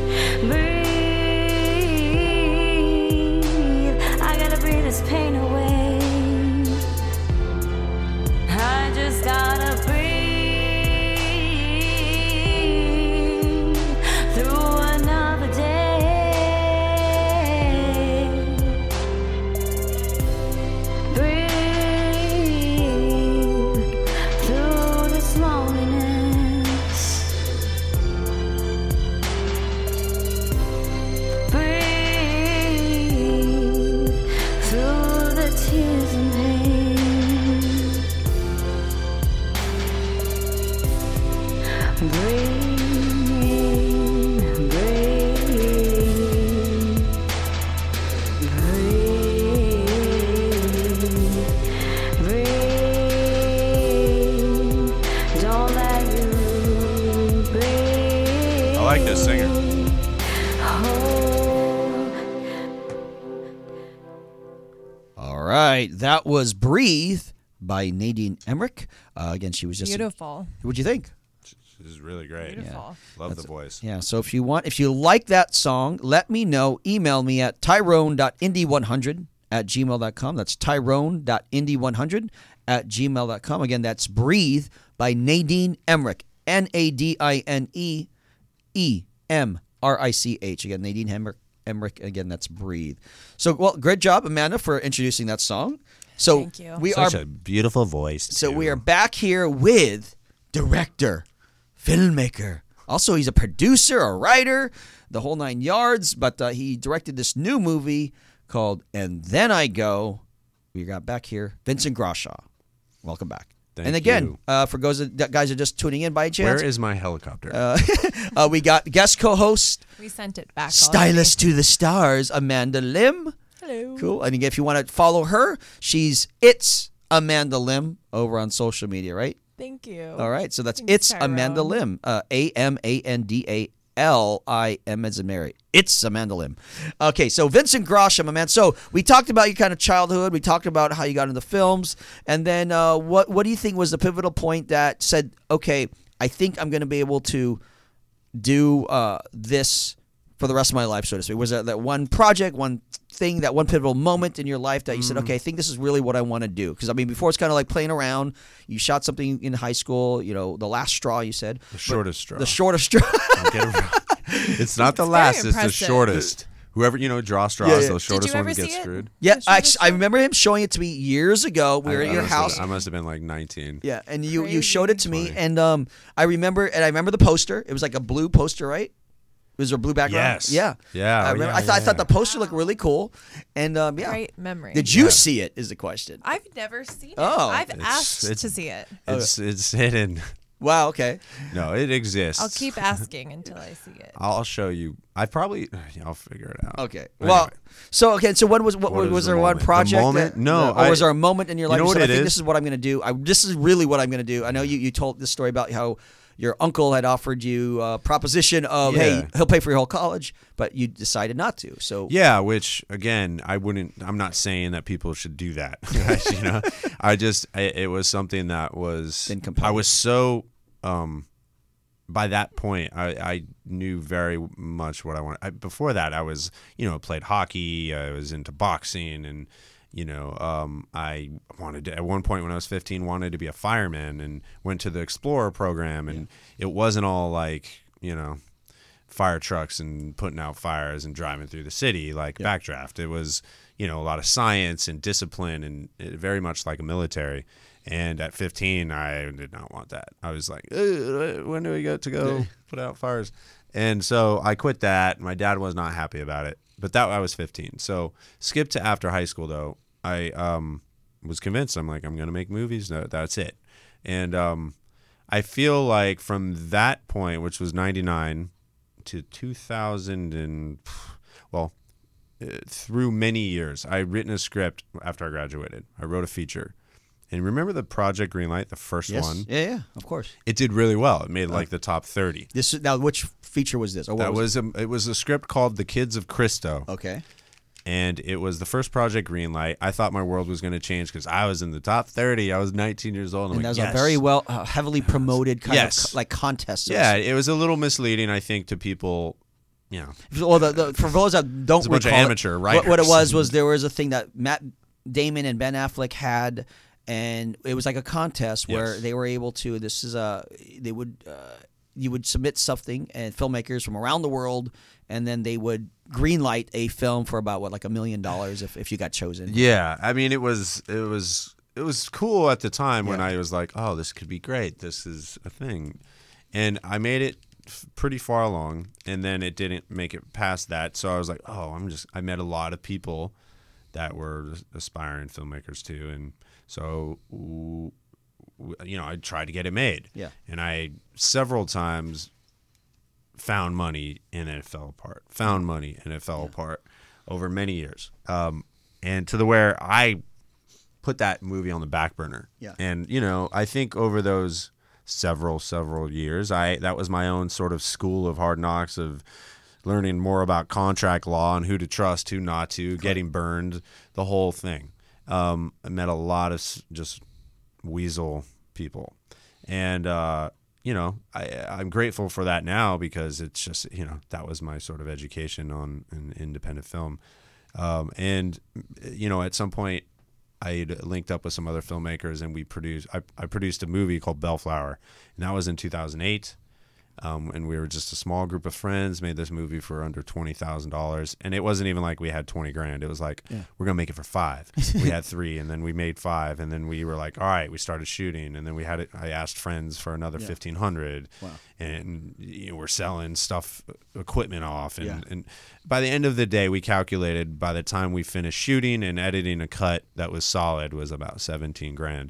Breathe. I gotta breathe this pain away. I just gotta breathe through another day. Breathe through this loneliness. Breathe through the tears and pain. Breathe, breathe, breathe, breathe. Don't let you breathe.
I like this singer.
All right. That was Breathe by Nadine Emmerich. Uh, again, she was just.
Beautiful.
What'd you think?
This is really great.
Beautiful.
Love the voice.
Yeah, so if you want, if you like that song, let me know. Email me at tyrone dot indie one hundred at gmail dot com. That's tyrone dot indie one hundred at gmail dot com. Again, that's Breathe by Nadine Emmerich. N A D I N E E M R I C H. Again, Nadine Emmerich. Emmerich. Again, that's Breathe. So, well, great job, Amanda, for introducing that song. So
Thank you.
we
Such
are
a beautiful voice.
so
too.
we are back here with director, filmmaker. Also, he's a producer, a writer, the whole nine yards. But uh, he directed this new movie called And Then I Go. We got back here, Vincent Grasha. Welcome back.
Thank
and again,
you.
uh, for those that guys are just tuning in by chance,
Where is my helicopter?
uh, uh, we got guest co-host,
We sent it back.
stylist to the stars, Amanda Lim.
Hello.
Cool. And again, if you want to follow her, she's It's Amanda Lim over on social media, right?
Thank you.
All right. So that's
Thanks,
It's
Tyrone.
Amanda Lim. Uh, A M A N D A L I M as in Mary. It's Amanda Lim. Okay, so Vincent Grasham, man. So we talked about your kind of childhood. We talked about how you got into films. And then uh, what, what do you think was the pivotal point that said, okay, I think I'm going to be able to do uh, this for the rest of my life, so to speak? Was there that one project, one thing, that one pivotal moment in your life that you said, okay, I think this is really what I want to do? Because, I mean, before it's kind of like playing around. You shot something in high school, you know, the last straw, you said.
The shortest straw.
The shortest straw.
Don't get it wrong. It's not the
It's very
last, it's the
impressive.
shortest. Whoever, you know, draw straws,
Yeah, yeah.
those shortest
Did you ever
ones get
see it?
screwed.
Yeah,
The
I,
shortest
I
straw?
remember him showing it to me years ago. We were
I-
at
I
your
must have-
house.
I must have been like nineteen.
Yeah, and you, you
Crazy.
showed it to me,
Funny.
and um, I remember, and I remember the poster. It was like a blue poster, right? Was there a blue background?
Yes.
Yeah.
Yeah,
I,
oh,
remember,
yeah,
I thought I
yeah.
thought the poster looked really cool, and um, yeah.
Great memory.
Did you
Yeah.
see it? Is the question.
I've never seen it.
Oh.
I've
It's-
asked
it's-
to see it.
It's it's hidden.
Wow. Okay.
No, it exists.
I'll keep asking until I see it.
I'll show you. I probably. I'll figure it out.
Okay.
Anyway.
Well, so okay. So when was what,
What
was
is
there
the
one
moment? The
project?
moment?
that-
No,
or
I-
was there a moment in your
You
life
know
you
what
said, I
it
think
is?
this is what I'm going to do. I, this is really what I'm going to do. I know you, you told this story about how your uncle had offered you a proposition of, hey,
Yeah.
he'll pay for your whole college, but you decided not to. So
Yeah, which again, I wouldn't. I'm not saying that people should do that. you know, I just I, it was something that was.
Didn't compel
I
you.
was so. Um, by that point, I, I knew very much what I wanted. I, before that, I was, you know, played hockey. I was into boxing, and you know, um, I wanted to. At one point, when I was fifteen, wanted to be a fireman, and went to the Explorer program. And it wasn't all like, you know, fire trucks and putting out fires and driving through the city like Backdraft. It was, you know, a lot of science and discipline, and it, very much like a military. And at fifteen, I did not want that. I was like, "Ugh, when do we get to go put out fires? And so I quit that. My dad was not happy about it. But that I was fifteen. So skip to after high school, though. I um, was convinced. I'm like, I'm going to make movies. No, that's it. And um, I feel like from that point, which was ninety-nine to two thousand and, well, uh, through many years, I had written a script after I graduated. I wrote a feature. And remember the Project Greenlight, the first
yes.
one?
Yeah, yeah, of course.
It did really well. It made like the top thirty.
This is, now, which feature was this? Or what
That was a, it was a script called The Kids of Cristo.
it? Okay.
And it was the first Project Greenlight. I thought my world was going to change because I was in the top thirty. I was nineteen years old. I'm
And
like,
that was
yes.
a very well, uh, heavily promoted kind
Yes.
of co- like contest. So
Yeah, it was a little misleading, I think, to people. You know,
Well, the, the, for those that don't
It's a bunch of
recall it,
amateur
what, what it
writers.
was was there was a thing that Matt Damon and Ben Affleck had, and it was like a contest where
Yes.
they were able to. This is a they would uh, you would submit something, and filmmakers from around the world, and then they would greenlight a film for about what like a million dollars if if you got chosen.
yeah. I mean, it was it was it was cool at the time when
Yeah.
I was like, oh, this could be great. This is a thing, and I made it f- pretty far along, and then it didn't make it past that. So I was like, oh, I'm just. I met a lot of people that were aspiring filmmakers too, and so w- w- you know, I tried to get it made.
Yeah.
And I several times found money and it fell apart. Found money and it fell apart over many years. Um, and to the where I put that movie on the back burner.
Yeah.
And you know, I think over those several several years, I that was my own sort of school of hard knocks of learning more about contract law and who to trust, who not to, getting burned, the whole thing. Um, I met a lot of s- just weasel people, and uh, you know, I, I'm grateful for that now because it's just, you know, that was my sort of education on an independent film, um, and you know, at some point, I linked up with some other filmmakers, and we produced. I, I produced a movie called Bellflower, and that was in two thousand eight. Um, and we were just a small group of friends, made this movie for under twenty thousand dollars. And it wasn't even like we had twenty grand. It was like, we're going to make it for five. We had three, and then we made five. And then we were like, all right, we started shooting. And then we had it, I asked friends for another fifteen hundred.
Wow.
And you know, we're selling stuff, equipment off. And,
Yeah.
and by the end of the day, we calculated by the time we finished shooting and editing a cut that was solid was about seventeen grand.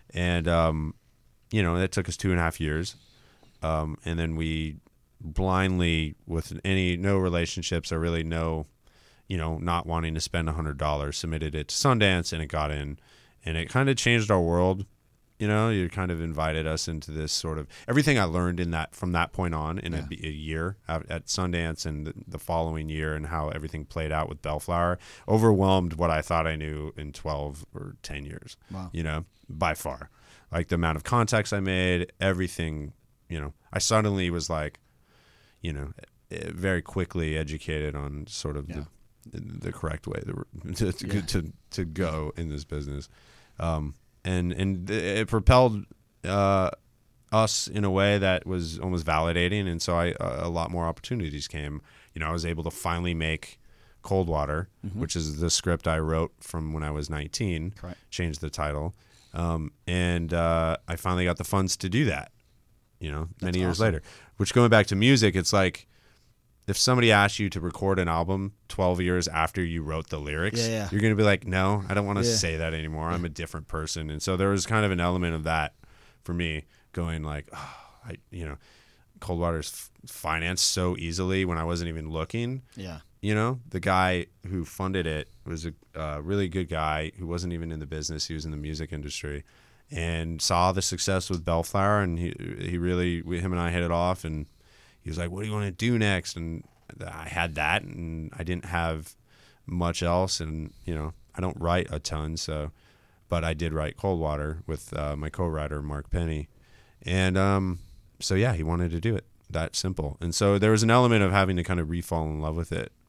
And, um, you know, that took us two and a half years. Um, and then we blindly, with any, no relationships or really no, you know, not wanting to spend one hundred dollars, submitted it to Sundance, and it got in. And it kind of changed our world. You know, you kind of invited us into this sort of everything I learned in that from that point on in yeah. a, a year at, at Sundance and the, the following year, and how everything played out with Bellflower overwhelmed what I thought I knew in twelve or ten years.
Wow.
You know, by far, like the amount of contacts I made, everything. You know, I suddenly was like, you know, very quickly educated on sort of yeah. the the correct way to to, yeah. to to go in this business. Um, And and it propelled uh, us in a way that was almost validating, and so I uh, a lot more opportunities came. You know, I was able to finally make Cold Water, mm-hmm. which is the script I wrote from when I was nineteen.
Right.
Changed the title, um, and uh, I finally got the funds to do that. You know,
That's
many years
awesome.
later. Which, going back to music, it's like if somebody asked you to record an album twelve years after you wrote the lyrics,
yeah, yeah.
you're going to be like, no, I don't want to
Yeah.
say that anymore.
Yeah.
I'm a different person. And so there was kind of an element of that for me, going like, oh, I, you know, Cold Water's f- financed so easily when I wasn't even looking.
Yeah.
You know, the guy who funded it was a uh, really good guy who wasn't even in the business. He was in the music industry and saw the success with Bellflower. And he, he really, we, him and I hit it off, and he was like, what do you want to do next? And I had that, and I didn't have much else. And, you know, I don't write a ton, so, but I did write Cold Water with uh, my co-writer, Mark Penny. And um, so, yeah, he wanted to do it. That simple. And so there was an element of having to kind of re-fall in love with it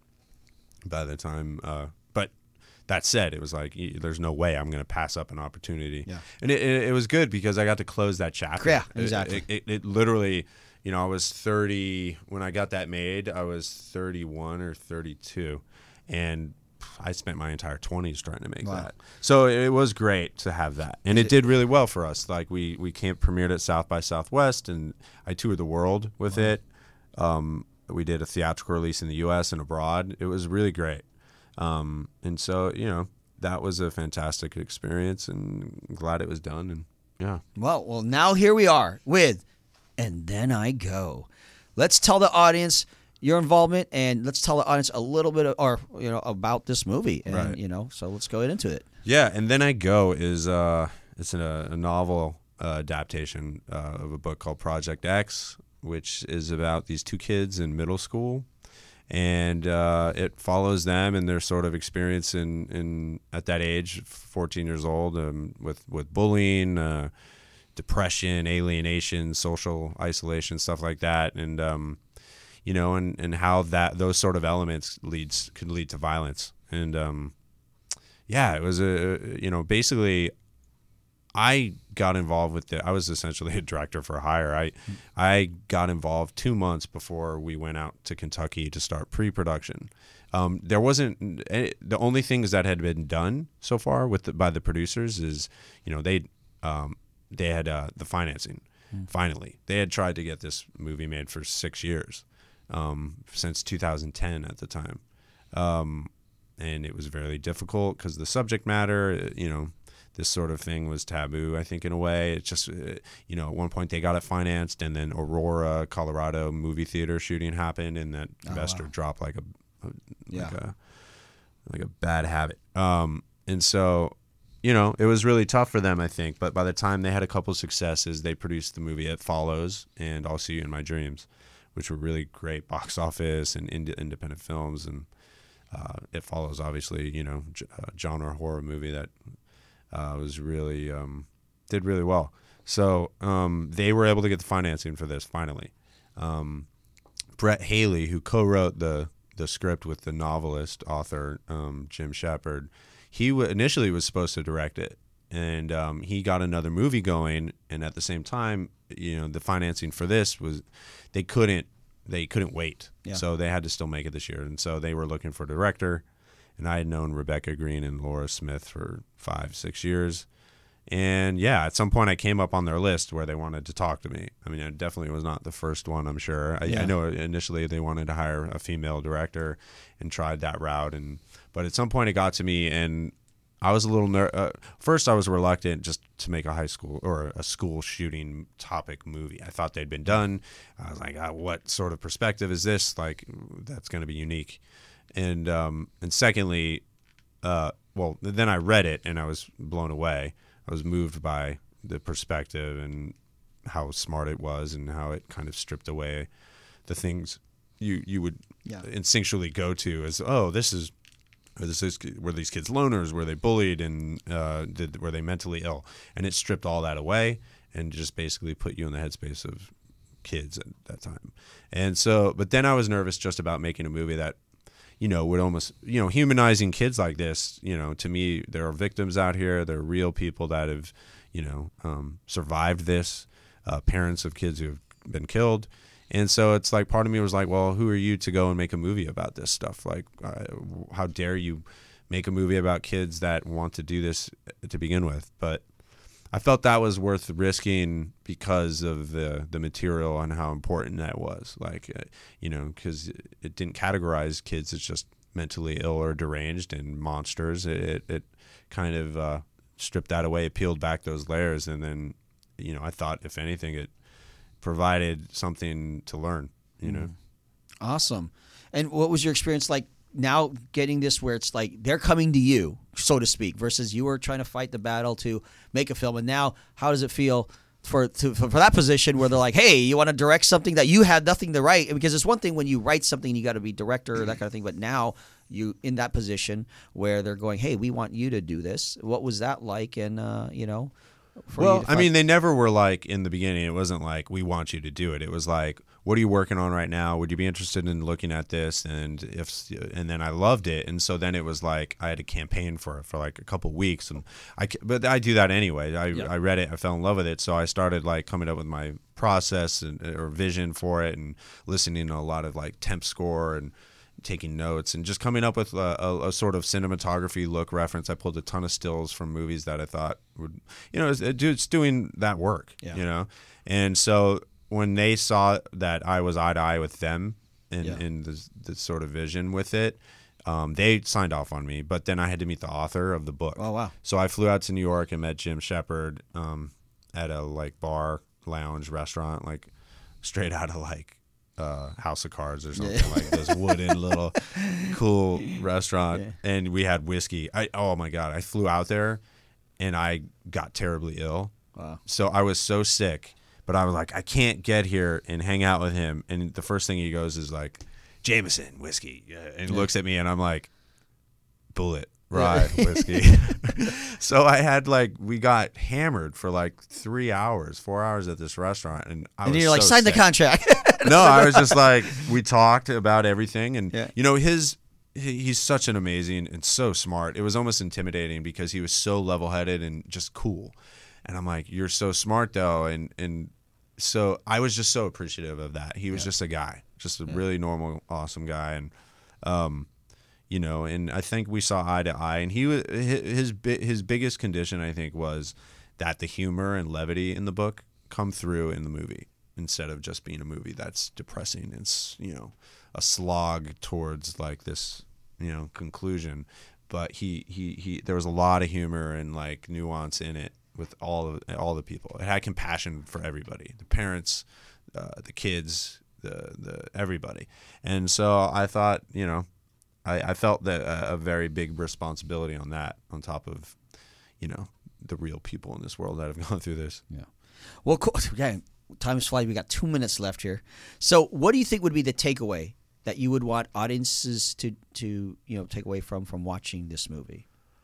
by the time. Uh, but that said, it was like, there's no way I'm going to pass up an opportunity.
Yeah.
And it, it, it was good because I got to close that chapter.
Yeah, exactly.
It, it, it literally... You know, I was thirty when I got that made. I was thirty-one or thirty-two, and I spent my entire twenties trying to make
wow.
that. So it was great to have that, and it did really well for us. Like we we camp premiered at South by Southwest, and I toured the world with wow. it. Um, we did a theatrical release in the U S and abroad. It was really great, um, and so you know that was a fantastic experience, and I'm glad it was done. And yeah,
well, well, now here we are with. And Then I Go. Let's tell the audience your involvement, and let's tell the audience a little bit of, or you know, about this movie. And
right.
you know, so let's go into it.
Yeah, And Then I Go is uh, it's a, a novel uh, adaptation uh, of a book called Project X, which is about these two kids in middle school, and uh, it follows them and their sort of experience in, in at that age, fourteen years old, um, with with bullying. Uh, depression, alienation, social isolation, stuff like that, and um, you know, and, and how that those sort of elements leads could lead to violence. And um, yeah, it was a you know basically, I got involved with it. I was essentially a director for hire. I I got involved two months before we went out to Kentucky to start pre-production. Um, there wasn't any, the only things that had been done so far with the, by the producers is you know they. Um, They had uh, the financing. Mm. Finally, they had tried to get this movie made for six years, um, since two thousand ten at the time, um, and it was very difficult because the subject matter, you know, this sort of thing was taboo. I think in a way, it just, uh, you know, at one point they got it financed, and then Aurora, Colorado movie theater shooting happened, and that
oh,
investor
wow.
dropped like a, a
yeah.
like a like a bad habit, um, and so. You know, it was really tough for them, I think. But by the time they had a couple successes, they produced the movie It Follows and I'll See You in My Dreams, which were really great box office and ind- independent films. And uh, It Follows, obviously, you know, g- uh, genre horror movie that uh, was really, um, did really well. So um, they were able to get the financing for this, finally. Um, Brett Haley, who co-wrote the, the script with the novelist, author, um, Jim Shepard, He w- initially was supposed to direct it, and um, he got another movie going. And at the same time, you know, the financing for this was they couldn't they couldn't wait,
yeah.
so they had to still make it this year. And so they were looking for a director. And I had known Rebecca Green and Laura Smith for five, six years. And yeah, at some point I came up on their list where they wanted to talk to me. I mean, I definitely was not the first one, I'm sure. I,
yeah.
I know initially they wanted to hire a female director and tried that route. And but at some point it got to me, and I was a little ner- uh, first I was reluctant just to make a high school or a school shooting topic movie. I thought they'd been done. I was like, oh, what sort of perspective is this? Like, that's going to be unique. And um, and secondly, uh, well, then I read it and I was blown away. I was moved by the perspective and how smart it was and how it kind of stripped away the things you you would
Yeah.
instinctually go to as, oh, this is, this is, were these kids loners? Were they bullied? And uh, did were they mentally ill? And it stripped all that away and just basically put you in the headspace of kids at that time. And so, but then I was nervous just about making a movie that, you know, would almost, you know, humanizing kids like this. You know, to me, there are victims out here. There are real people that have, you know, um, survived this, uh, parents of kids who have been killed. And so it's like part of me was like, well, who are you to go and make a movie about this stuff? Like, uh, how dare you make a movie about kids that want to do this to begin with? But I felt that was worth risking because of the, the material and how important that was. Like, uh, you know, because it, it didn't categorize kids as just mentally ill or deranged and monsters. It, it, it kind of uh, stripped that away, peeled back those layers. And then, you know, I thought, if anything, it provided something to learn, you know.
Awesome. And what was your experience like now getting this where it's like they're coming to you, so to speak, versus you were trying to fight the battle to make a film? And now how does it feel for to, for, for that position where they're like, hey, you want to direct something that you had nothing to write? Because it's one thing when you write something, you got to be director or that kind of thing. But now you in that position where they're going, hey, we want you to do this. What was that like? And, uh, you know, for
well,
you to
I
fight-
mean, they never were like, in the beginning, it wasn't like, we want you to do it. It was like, what are you working on right now? Would you be interested in looking at this? And if, and then I loved it. And so then it was like, I had to campaign for it for like a couple weeks. And I, but I do that anyway. I,
Yeah.
I read it, I fell in love with it. So I started like coming up with my process and, or vision for it and listening to a lot of like temp score and taking notes and just coming up with a, a, a sort of cinematography look reference. I pulled a ton of stills from movies that I thought would, you know, it's, it's doing that work,
Yeah.
you know? And so when they saw that I was eye to eye with them in,
Yeah.
in the, the sort of vision with it, um, they signed off on me, but then I had to meet the author of the book.
Oh, wow.
So I flew out to New York and met Jim Shepard um, at a like bar, lounge, restaurant, like straight out of like, Uh, House of Cards or something,
Yeah.
like this wooden little cool restaurant.
Yeah.
And we had whiskey. I oh my God, I flew out there and I got terribly ill.
Wow.
So I was so sick, but I was like, I can't get here and hang out with him. And the first thing he goes is like, Jameson whiskey, and he looks at me and I'm like, Bullet Rye whiskey. So I had like, we got hammered for like three hours, four hours at this restaurant, and I
And
was
you're like,
so
sign the
sick.
contract.
No, I was just like, we talked about everything, and
Yeah.
you know, his he, he's such an amazing and so smart. It was almost intimidating because he was so level-headed and just cool. And I'm like, you're so smart though, and and so I was just so appreciative of that. He was
Yeah.
just a guy, just a really normal, awesome guy, and um, you know, and I think we saw eye to eye. And he was his his, bi- his biggest condition, I think, was that the humor and levity in the book come through in the movie, instead of just being a movie that's depressing. It's, you know, a slog towards like this, you know, conclusion. But he, he, he there was a lot of humor and like nuance in it with all of all the people. It had compassion for everybody, the parents, uh, the kids, the the everybody. And so I thought, you know, I, I felt that a, a very big responsibility on that, on top of, you know, the real people in this world that have gone through this.
Yeah. Well, cool. Again, time is flying. We got two minutes left here. So, what do you think would be the takeaway that you would want audiences to, to you know, take away from from watching this movie?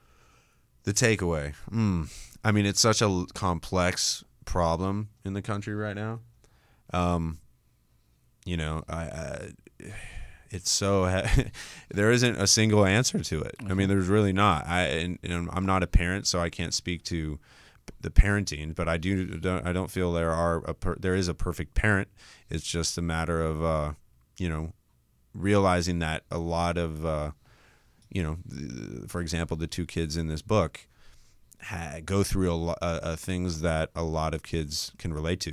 The takeaway. Mm. I mean, it's such a l- complex problem in the country right now. Um, you know, I, I it's so he- there isn't a single answer to it. I mean, there's really not. I and, and I'm not a parent, so I can't speak to the parenting, but I do don't, I don't feel there are a per, there is a perfect parent. It's just a matter of uh, you know, realizing that a lot of uh, you know, th- for example, the two kids in this book ha- go through a lot uh, uh, things that a lot of kids can relate to.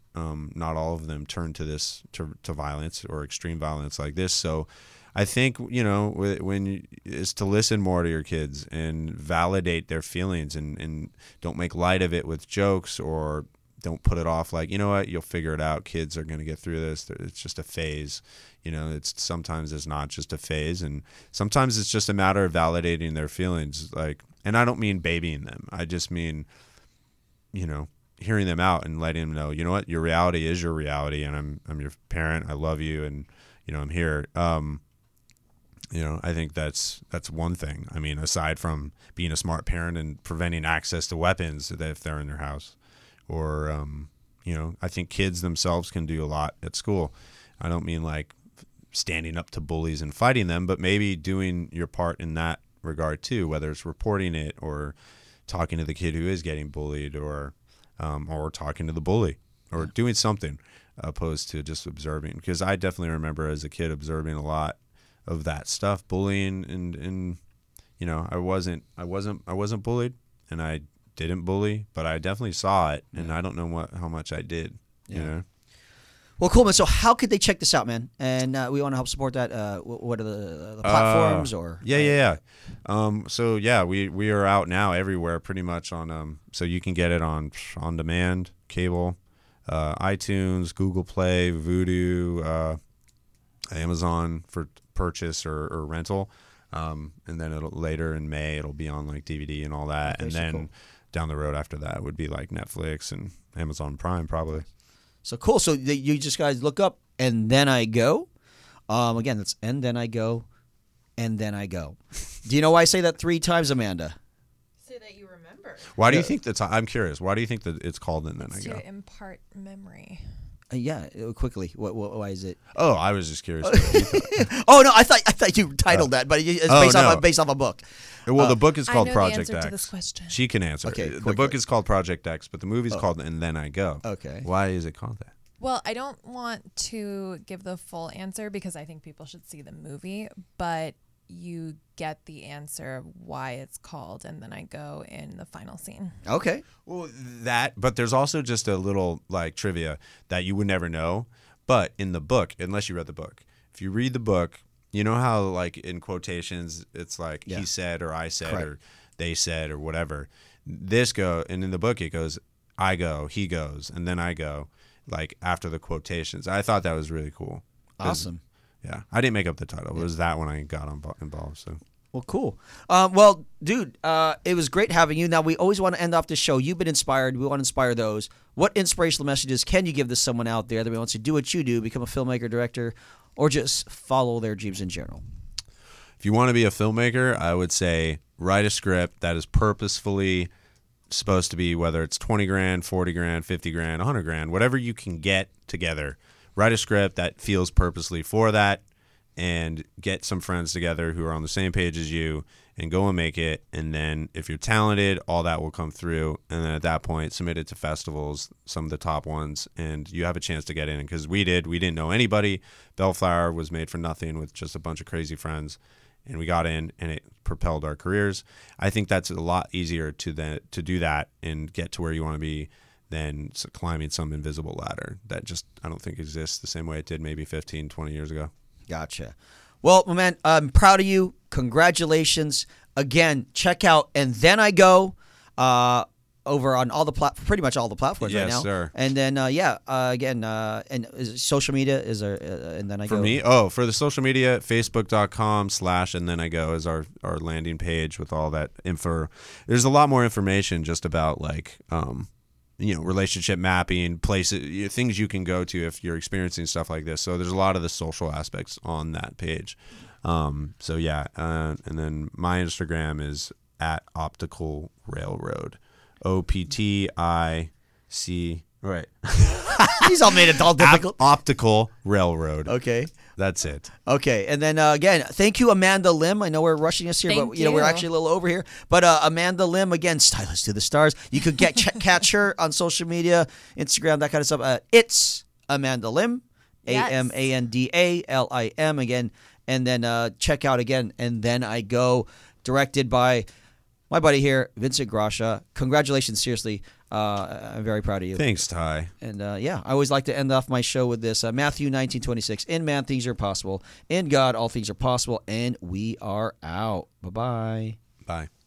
um, not all of them turn to this to, to violence or extreme violence like this. So I think, you know, when you, is to listen more to your kids and validate their feelings, and, and don't make light of it with jokes, or don't put it off like, you know what, you'll figure it out. Kids are going to get through this. It's just a phase. You know, it's sometimes it's not just a phase, and sometimes it's just a matter of validating their feelings. Like, and I don't mean babying them. I just mean, you know, hearing them out and letting them know, you know what, your reality is your reality, and I'm I'm your parent. I love you, and you know, I'm here. Um, You know, I think that's that's one thing. I mean, aside from being a smart parent and preventing access to weapons if they're in their house, or um, you know, I think kids themselves can do a lot at school. I don't mean like standing up to bullies and fighting them, but maybe doing your part in that regard too, whether it's reporting it or talking to the kid who is getting bullied, or um, or talking to the bully, or doing something opposed to just observing. Because I definitely remember as a kid observing a lot of that stuff, bullying, and, and you know, I wasn't I wasn't I wasn't bullied, and I didn't bully, but I definitely saw it, and yeah. I don't know what how much I did. Yeah. You know.
Well, cool, man. So how could they check this out, man? And uh, we want to help support that. Uh, what are the, the platforms, uh, or?
Yeah, yeah, yeah. Um, so yeah, we, we are out now everywhere, pretty much on. Um, so you can get it on on demand, cable, uh, iTunes, Google Play, Vudu, uh, Amazon for purchase or, or rental, um, and then it'll later in May it'll be on like D V D and all that, okay, and so then cool. down the road after that would be like Netflix and Amazon Prime probably.
So cool. So the, you just guys look up And Then I Go. Um, again, that's And Then I Go, And Then I Go. Do you know why I say that three times, Amanda?
So that you remember.
Why do you think that's? I'm curious. Why do you think that it's called And Then
it's
I Go?
To impart memory.
Uh, yeah, quickly. What, what? Why is it?
Oh, I was just curious. What you thought.
Oh no, I thought I thought you titled uh, that, but it's
oh,
based
no.
off a, based off a book.
Well,
uh,
the book is called
I know
Project
the answer
X.
To this question.
She can answer.
Okay,
the
quickly.
book is called Project X, but the movie's
oh.
called And Then I Go.
Okay.
Why is it called that?
Well, I don't want to give the full answer because I think people should see the movie, but you get the answer of why it's called And Then I Go in the final scene.
Okay.
Well, that, but there's also just a little like trivia that you would never know. But in the book, unless you read the book, if you read the book, you know how like in quotations it's like yeah. he said or I said Correct. Or they said or whatever. This go and in the book it goes I go, he goes, and then I go, like after the quotations. I thought that was really cool.
Awesome.
Yeah, I didn't make up the title. It was that when I got involved. So.
Well, cool. Um, well, dude, uh, it was great having you. Now, we always want to end off the show. You've been inspired. We want to inspire those. What inspirational messages can you give to someone out there that wants to do what you do, become a filmmaker, director, or just follow their dreams in general?
If you want to be a filmmaker, I would say write a script that is purposefully supposed to be, whether it's twenty grand, forty grand, fifty grand, one hundred grand, whatever you can get together. Write a script that feels purposely for that, and get some friends together who are on the same page as you and go and make it. And then if you're talented, all that will come through. And then at that point, submit it to festivals, some of the top ones, and you have a chance to get in. Because we did. We didn't know anybody. Bellflower was made for nothing with just a bunch of crazy friends. And we got in, and it propelled our careers. I think that's a lot easier to the, to do that and get to where you want to be than climbing some invisible ladder that just I don't think exists the same way it did maybe fifteen, twenty years ago.
Gotcha. Well, my man, I'm proud of you. Congratulations. Again, check out And Then I Go uh, over on all the plat- pretty much all the platforms
yes,
right now.
Yes, sir.
And then, uh, yeah, uh, again, uh, and is social media is there, uh, And Then I
for
Go.
For me? Oh, for the social media, facebook.com slash And Then I Go is our, our landing page with all that info. There's a lot more information just about like, um, you know, relationship mapping, places, things you can go to if you're experiencing stuff like this. So there's a lot of the social aspects on that page. Um, so yeah, uh, and then my Instagram is at Optical Railroad, O P T I C. Right.
He's all made it all difficult.
Optical Railroad.
Okay.
That's it.
Okay, and then uh, again, thank you, Amanda Lim. I know we're rushing us here,
thank
but you know
you.
we're actually a little over here. But uh, Amanda Lim, again, stylist to the stars. You could get ch- catch her on social media, Instagram, that kind of stuff. Uh, it's Amanda Lim, A M A N D A L I M again, and then uh, check out again, And Then I Go, directed by my buddy here, Vincent Grasha. Congratulations, seriously. Uh, I'm very proud of you.
Thanks, Ty.
And uh, yeah, I always like to end off my show with this. Uh, Matthew nineteen twenty-six. In man, things are possible. In God, all things are possible. And we are out. Bye-bye.
Bye.